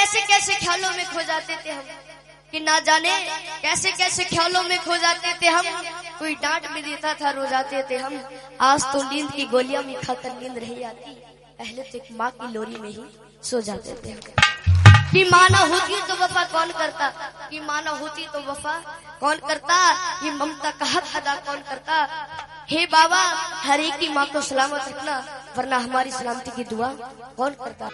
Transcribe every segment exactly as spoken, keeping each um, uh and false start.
कैसे कैसे ख्यालों में खो जाते थे हम, कि ना जाने कैसे कैसे ख्यालों में खो जाते थे हम। कोई डांट भी देता था, रो जाते थे हम। आज तो नींद की गोलियां भी खाकर नींद नहीं आती, पहले तो एक माँ की लोरी में ही सो जाते थे हम। कि माँ ना होती तो वफा कौन करता, कि माँ ना होती तो वफा कौन करता, ये ममता का हक अदा कौन करता। हे बाबा, हर एक की माँ को सलामत रखना, वरना हमारी सलामती की दुआ कौन करता।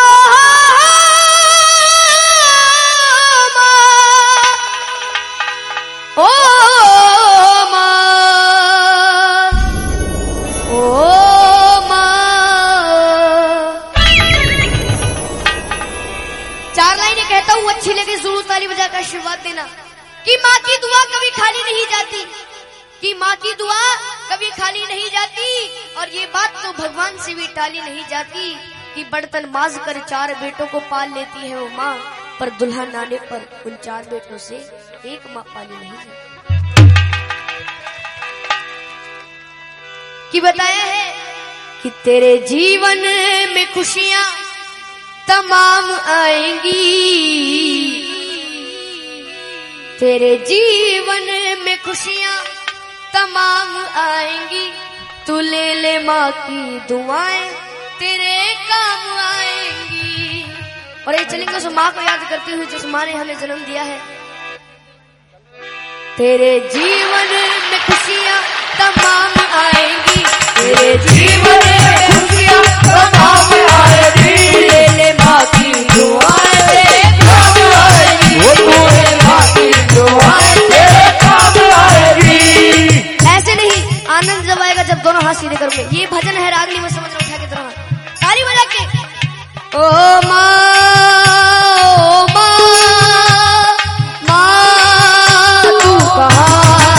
ओ माँ, ओ चार लाइनें कहता हूँ, अच्छी लगे जरूर ताली बजाकर आशीर्वाद देना। कि माँ की दुआ कभी खाली नहीं जाती, कि माँ की दुआ कभी खाली नहीं जाती। और ये बात तो भगवान से भी टाली नहीं जाती, कि बर्तन माज कर चार बेटों को पाल लेती है वो माँ, पर दुल्हन आने पर उन चार बेटों से एक माँ पाली नहीं जाती। कि बताया है कि तेरे जीवन में खुशियां तमाम आएंगी, तेरे जीवन में खुशियां तमाम आएंगी। तू ले ले माँ की दुआएं, तेरे काम आएंगी। और ये चलेंगे उस माँ को याद करते हुए जिस माँ ने हमें जन्म दिया है। तेरे जीवन में खुशियां तमाम आएंगी, तेरे जीवन में खुशियां तमाम आएंगी। ले ले माँ की दुआएं, तेरे काम आएंगी। वो तेरे माँ की दुआएं, तेरे काम आएंगी। ऐसे नहीं, आनंद जब आएगा जब दोनों हाथ सीधे करोगे। ये भजन है रागनी में, समझ रहे, उठा के तरह ताली बजा के। ओ माँ, ओ माँ, माँ तू कहाँ,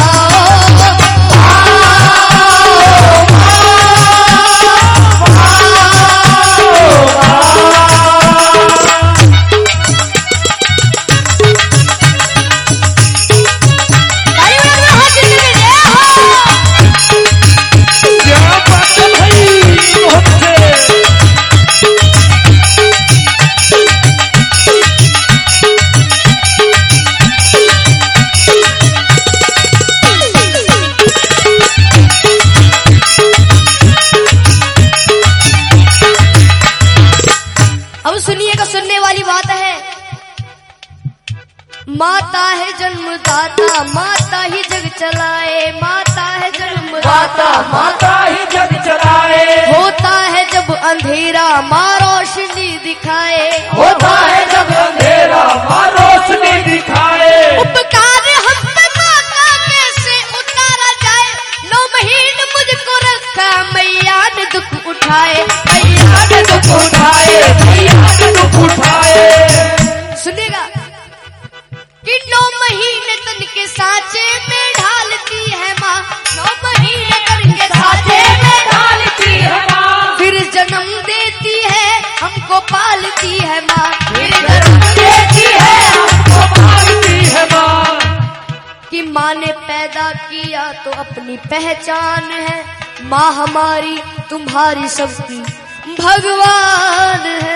माता है जन्मदाता, माता ही जग चलाए। माता है जन्मदाता, माता ही जग चलाए। होता है जब अंधेरा माँ रोशनी दिखाए, होता है जब अंधेरा माँ रोशनी दिखाए। उपकार हम पे माँ का कैसे उतारा जाए। नौ महीने मुझको रखा मैया ने दुख उठाए, मैया ने दुख उठाए, मैया ने दुख उठाए। सुनेगा कि नौ महीने तन के सांचे में ढालती है माँ, नौ महीने तन के सांचे में ढालती है माँ। फिर जन्म देती है हमको पालती है माँ, फिर जन्म देती है हमको पालती है माँ। कि माँ ने पैदा किया तो अपनी पहचान है, माँ हमारी तुम्हारी सबकी भगवान है।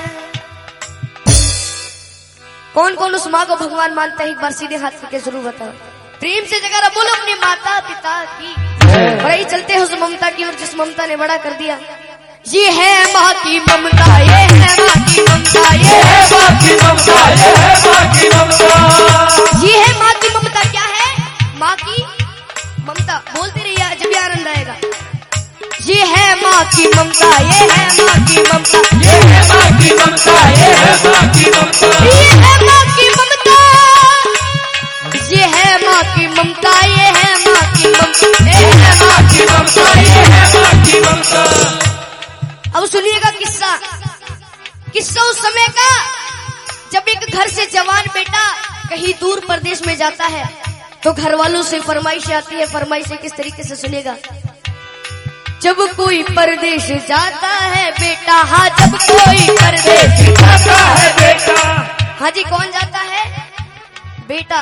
कौन कौन उस माँ को भगवान मानता है, एक बार सीधे हाथ करके जरूर बताओ। प्रेम से जगह बोलो अपने माता पिता की। बड़े चलते हैं उस ममता की, और जिस ममता ने बड़ा कर दिया। ये है माँ की ममता, ये है माँ की ममता, ये है माँ की ममता, ये है माँ की ममता। ये है माँ की ममता। क्या है माँ की ममता? बोलते रहिए जब भी आनंद आएगा। ये है माँ की ममता, ये है माँ की ममता, ये है माँ की ममता, ये है माँ की ममता। ये है माँ की ममता, ये है माँ की ममता, ये है माँ की ममता, ये है माँ की ममता, ये है माँ की ममता। अब सुनिएगा किस्सा। किस्सा उस समय का जब एक घर से जवान बेटा कहीं दूर प्रदेश में जाता है, तो घर वालों से फरमाइश आती है। फरमाइश किस तरीके से सुनेगा। जब कोई परदेश जाता है बेटा, हाँ जब कोई परदेश जाता है बेटा, हाँ जी कौन जाता है बेटा।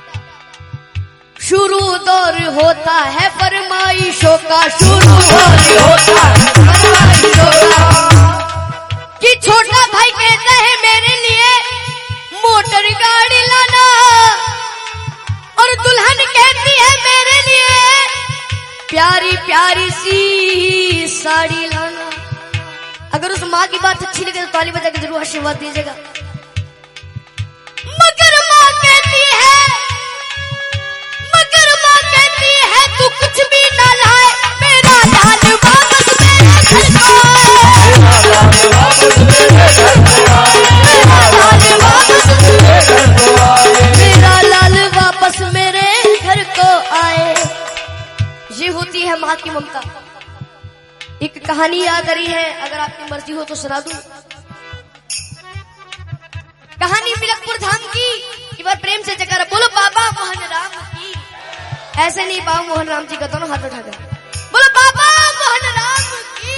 शुरू दौर होता है फरमाइशों का, शुरू दौर होता है फरमाइशों का। कि छोटा भाई कहता है मेरे लिए ताली बजा के जरूर आशीर्वाद दीजिएगा। मगर माँ कहती है, मगर माँ कहती है तू कुछ भी ना लाए, मेरा लाल वापस मेरे घर को आए, मेरा लाल वापस मेरे घर को आए, मेरा लाल वापस मेरे घर को आए। ये होती है माँ की ममता। एक कहानी याद आ रही है, अगर आपकी मर्जी हो तो सुना दूं। कहानी मिलकपुर धाम की। एक बार प्रेम से जयकारा बोलो बाबा मोहन राम की। ऐसे नहीं, बाबा मोहन राम जी का दोनों हाथ उठाकर बोलो बाबा मोहन राम की।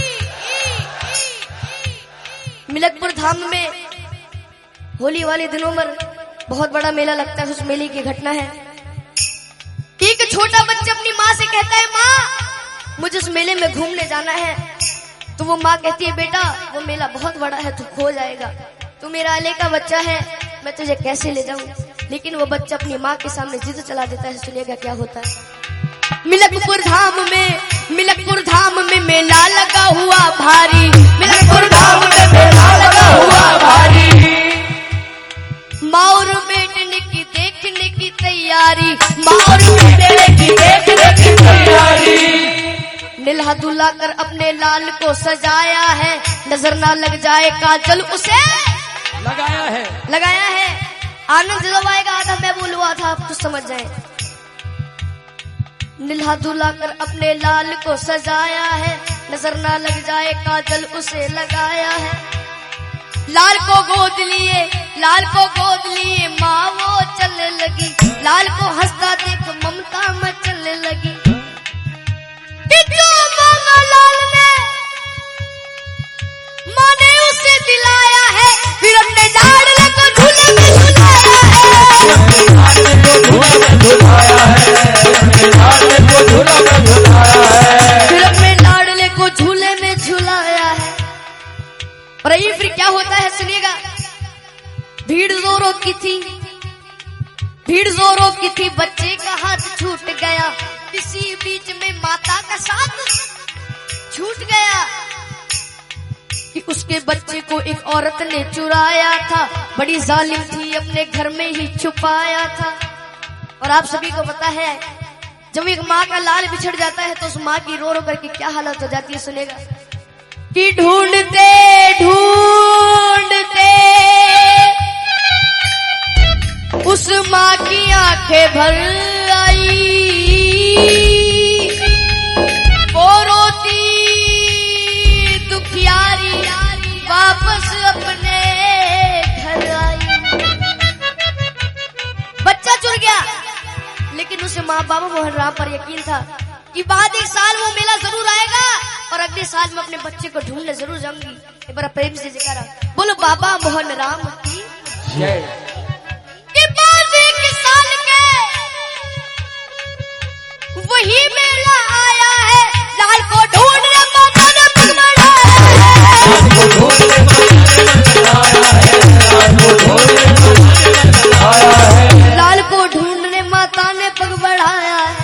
मिलकपुर धाम में होली वाले दिनों में बहुत बड़ा मेला लगता है। उस मेले की घटना है, एक छोटा बच्चा अपनी माँ से कहता है, माँ मुझे उस मेले में घूमने जाना है। तो वो माँ कहती है, बेटा वो मेला बहुत बड़ा है, तू खो जाएगा, तू मेरा अले का बच्चा है, मैं तुझे कैसे ले जाऊं। लेकिन वो बच्चा अपनी माँ के सामने जिद चला देता है। सुनिएगा क्या होता है। मिलकपुर धाम में, मिलकपुर धाम में मेला लगा हुआ भारी, मिलकपुर धाम में मेला लगा हुआ भारी। माँ और बेटे की देखने की तैयारी, माँ और बेटे की देखने की तैयारी। निल्हा दुल्हा कर अपने लाल को सजाया है, नजर ना लग जाए काजल उसे लगाया है, लगाया है। आनंद जब आएगा आधा मैं बोलूआ था, आप तो समझ जाए। निल्हा दुल्हा कर अपने लाल को सजाया है, नजर ना लग जाए काजल उसे लगाया है। लाल को गोद लिए, लाल को गोद लिए माँ वो चलने लगी, लाल को हंसता देख ममता मचलने लगी। कि जो मांगा लाल ने, माँ ने उसे दिलाया है, फिर अपने लाडले को झूले में झुलाया है, फिर अपने लाडले को झूले में झुलाया है। और ये फिर क्या होता है सुनिएगा। भीड़ जोरों की थी, भीड़ जोरों की थी, बच्चे का हाथ छूट गया, इसी बीच में माता का साथ छूट गया। कि उसके बच्चे को एक औरत ने चुराया था, बड़ी जालिम थी, अपने घर में ही छुपाया था। और आप सभी को पता है, जब एक माँ का लाल बिछड़ जाता है तो उस माँ की रो रो करके क्या हालत हो जाती है। सुनेगा कि ढूंढते ढूंढते उस माँ की आंखें भर आई, वो रोती दुखियारी वापस अपने घर आई। बच्चा चुर गया, लेकिन उसे माँ बाबा मोहन राम पर यकीन था कि बाद एक साल वो मेला जरूर आएगा और अगले साल मैं अपने बच्चे को ढूंढने जरूर जाऊंगी। एक बार प्रेम से जयकारा बोलो बाबा मोहन राम की जय। कि बाद एक साल के वही मेला आया है, लाल को ढूंढने माता ने पग बढ़ाया है, लाल को ढूंढने माता ने पग बढ़ाया है।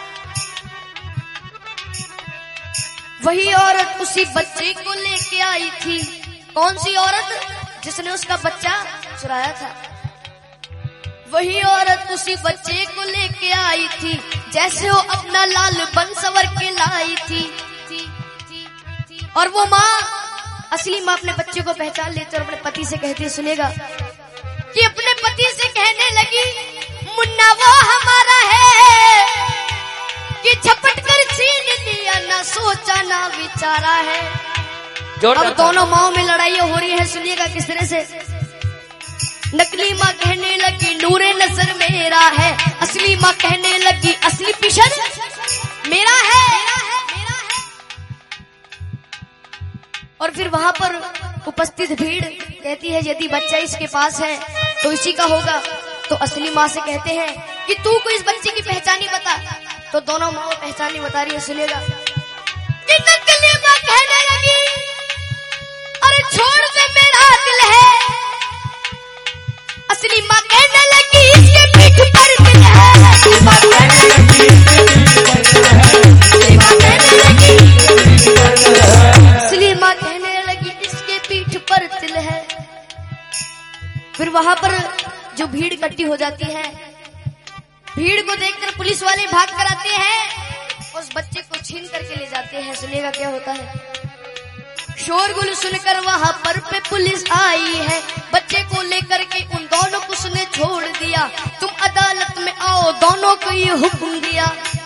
वही औरत उसी बच्चे को लेके आई थी। कौन सी औरत? जिसने उसका बच्चा चुराया था। वही औरत उसी बच्चे को लेके आई थी, जैसे वो अपना लाल बन सवर के लाई थी, थी, थी, थी। और वो माँ, असली माँ अपने बच्चे को पहचान लेती और अपने पति से कहती है, सुनेगा कि अपने पति से कहने लगी, मुन्ना वो हमारा है कि झपट कर छीन लिया, ना सोचा ना विचारा है। अब दोनों माओं में लड़ाइयाँ हो रही है। सुनिएगा किस तरह से। नकली माँ कहने लगी नूरे नजर मेरा है, असली माँ कहने लगी असली पिशन मेरा है। और फिर वहां पर उपस्थित भीड़ कहती है, यदि बच्चा इसके पास है तो इसी का होगा। तो असली माँ से कहते हैं कि तू को इस बच्चे की पहचानी बता। तो दोनों माँ पहचानी बता रही है। सुनेगा कि नकली माँ कहने लगी, अरे छोड़ दे मेरा दिल है। असली माँ कहने लगी, इसके पीठ पर दिल है। असली माँ कहने लगी, असली माँ कहने लगी, असली माँ कहने लगी, इसके पीठ पर दिल है। फिर वहां पर जो भीड़ इकट्ठी हो जाती है, भीड़ को देखकर पुलिस वाले भाग कर आते हैं, उस बच्चे को छीन करके ले जाते हैं। सुनिएगा क्या होता है। शोरगुल सुनकर वहां पर पे पुलिस आई है, बच्चे को लेकर के उन दोनों को उसने छोड़ दिया। तुम अदालत में आओ, दोनों को ये हुक्म दिया।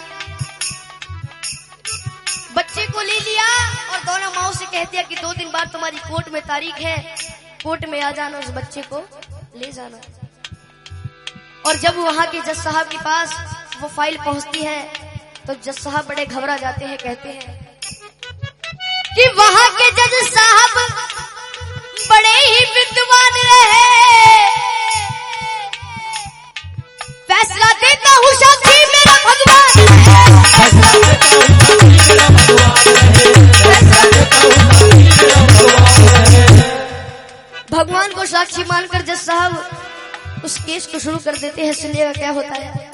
बच्चे को ले लिया और दोनों माओ से कह दिया कि दो दिन बाद तुम्हारी कोर्ट में तारीख है, कोर्ट में आ जाना, उस बच्चे को ले जाना। और जब वहां के जज साहब के पास वो फाइल पहुंचती है तो जज साहब बड़े घबरा जाते हैं, कहते हैं कि वहां के जज साहब बड़े ही विद्वान रहे, फैसला देता हूँ साक्षी मेरा भगवान भगवान को साक्षी मानकर जज साहब उस केस को शुरू कर देते हैं। सुनिएगा क्या होता है।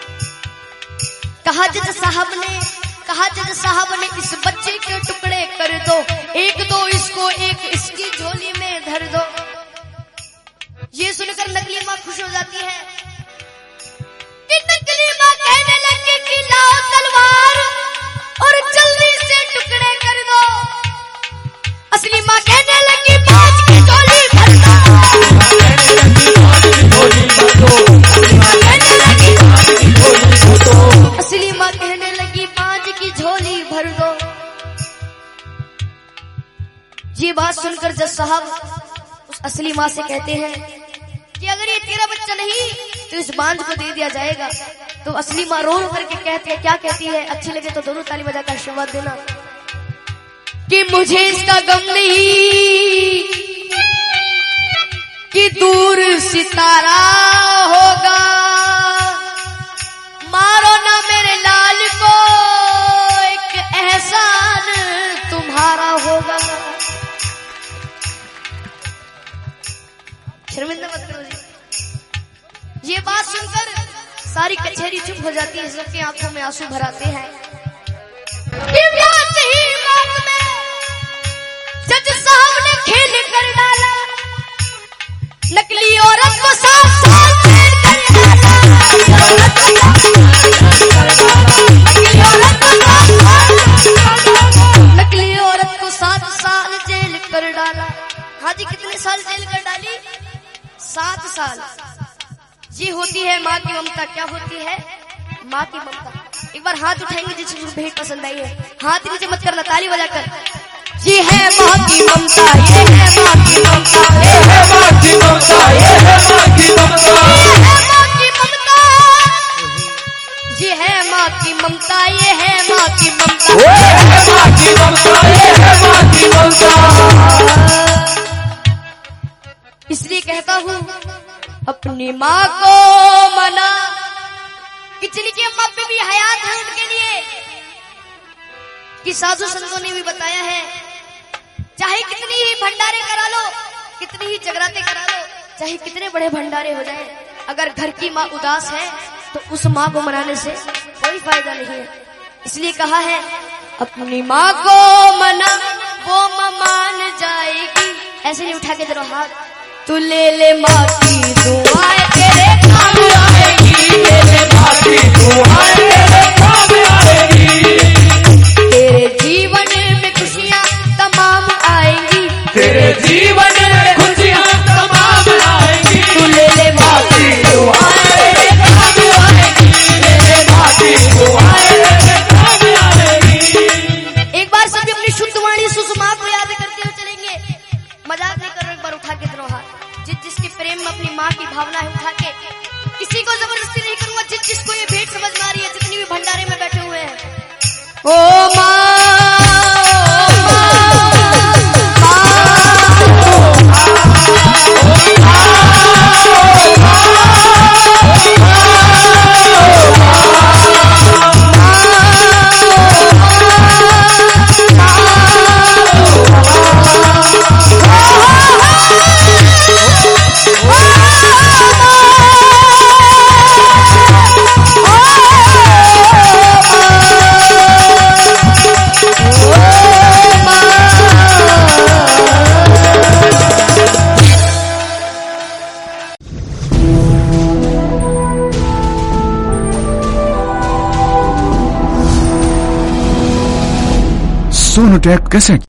कहा जज साहब ने कहा जज साहब ने इस बच्चे के टुकड़े कर दो, एक दो इसको, एक इसकी झोली में धर दो। ये सुनकर नकली माँ खुश हो जाती है कि नकली माँ कहने लगी कि लाओ तलवार और जल्दी से टुकड़े कर दो। असली माँ कहने लगी बाज की झोली भर दो। असली माँ कहने लगी बाज की झोली भर दो। ये बात सुनकर जज साहब उस असली माँ से कहते हैं कि अगर ये तेरा बच्चा नहीं तो इस बांझ को दे दिया जाएगा। तो असली माँ रो रो करके कहती है, क्या कहती है, अच्छी लगे तो दोनों ताली बजाकर आशीर्वाद देना कि मुझे इसका गम नहीं कि दूर सितारा होगा, मारो ना मेरे लाल को, एक एहसान तुम्हारा होगा। शर्मिंदा मत करो जी। ये बात सुनकर सारी कचहरी चुप हो जाती है, सबकी आंखों में आंसू भर आते हैं। जज साहब ने खेल कर डाला, नकली औरत को सात साल जेल कर डाला। नकली औरत को सात साल जेल कर डाला। हाँ जी, कितने साल जेल कर डाली? सात साल। ये होती है माँ की ममता। क्या होती है? माँ की ममता। एक बार हाथ उठाएंगे जिसको भेंट पसंद आई है, हाथ नीचे मत करना, ताली बजाकर। ये है माँ की ममता, ये है माँ की ममता, ये है माँ की ममता, ये है माँ की ममता, ये है माँ की ममता, ये है माँ की ममता, ये है माँ की ममता, ये है माँ की ममता, ये है माँ की ममता। इसलिए कहता हूँ अपनी माँ को मना कि जिनकी अम्मा पे भी हयात है उनके लिए, कि साधु संतों ने भी बताया है, चाहे कितनी ही भंडारे करा लो, कितनी ही जगराते करा लो, चाहे कितने बड़े भंडारे हो जाए, अगर घर की माँ उदास है तो उस माँ को मनाने से कोई फायदा नहीं है। इसलिए कहा है अपनी माँ को मना, वो माँ मान जाएगी। ऐसे नहीं उठा के जरा हाथ, तू ले ले माँ की दुआएं तेरे काम आएगी, ले ले माँ की दुआएं तेरे काम आएगी। तेरे जीवन में खुशियाँ तमाम आएंगी, तेरे जीवन में खुशियाँ तमाम आएंगी। तू ले ले माँ की दुआएं तेरे काम आएगी, ले ले माँ की दुआएं तेरे काम आएगी। एक बार सभी अपनी शुद्ध वाणी सुषमा को याद करते हुए चलेंगे। मजाक नहीं कर रहे, एक बार उठा के दोनों हाथ। जिस जिसके प्रेम में अपनी माँ की भावना है उठा के, किसी को जबरदस्ती नहीं करूंगा। जिस जिसको ये भेंट समझ में आ रही है, जितनी भी भंडारे में बैठे हुए हैं, ओ माँ सोनोटेक कैसेट।